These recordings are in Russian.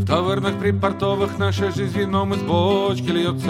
тавернах припортовых наша жизнь вином из бочки льется.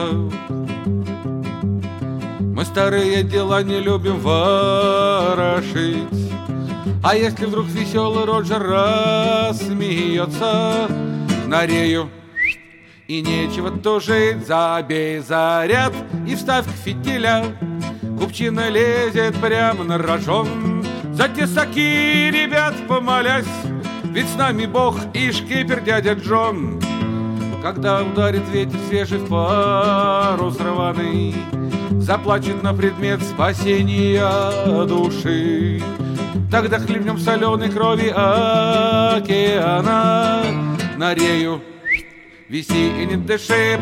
Мы старые дела не любим ворошить. А если вдруг веселый Роджер рассмеется, на рею и нечего тужить, забей заряд и вставь к фитиля. Купчина лезет прямо на рожон, за тесаки, ребят, помолясь, ведь с нами Бог и шкипер дядя Джон. Когда ударит ветер свежий в парус рваный, заплачет на предмет спасения души. Тогда хлебнем соленой крови океана, на рею виси и не дыши.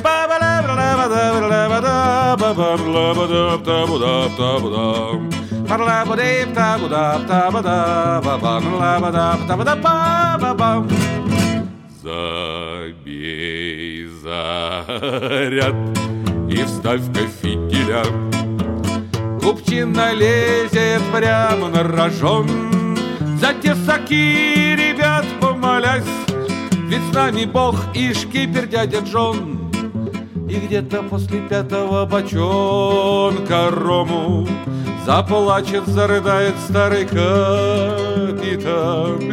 Забей заряд и вставь-ка фитиля. Купчина лезет прямо на рожон, за тесаки, ребят, помолясь, ведь с нами Бог и шкипер дядя Джон. И где-то после 5-го бочонка рому заплачет, зарыдает старый капитан.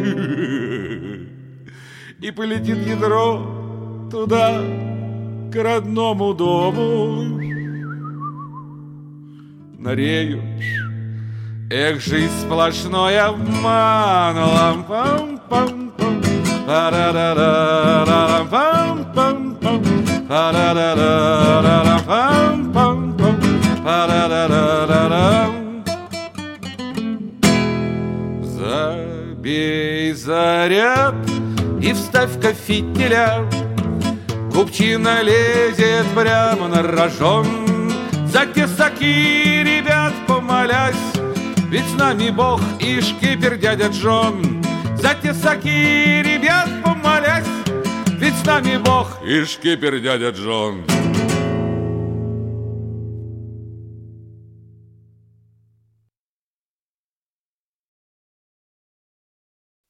И полетит ядро туда, к родному дому, на рею. Эх, жизнь сплошной обман. Лам-пам-пам-пам, па-да-да-да-да-пам-пам-пам, па-да-да-да-да-пам-пам-пам, па-да-да-да-да-дам. Забей заряд и вставь-ка фитиля. Купчина лезет прямо на рожон, за тесаки, ребят, помолясь, ведь с нами Бог и шкипер дядя Джон. За тесаки, ребят, помолясь, ведь с нами Бог и шкипер дядя Джон.